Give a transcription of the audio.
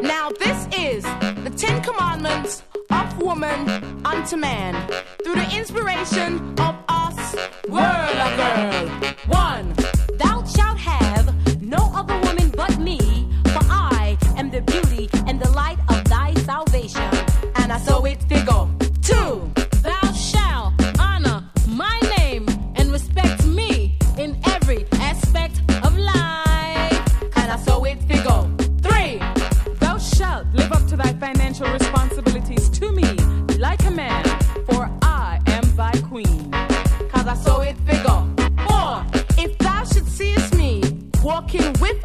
Now this is the 10 commandments of woman unto man through the inspiration of us, Word of Girl. 1. Thou shalt have no other woman but me, for I am the beauty and the light of thy salvation. And I saw it figure. 2. Thou shalt honor my name and respect me in every aspect of life. And I saw it figure. 3. Thou shalt live up to thy financial responsibility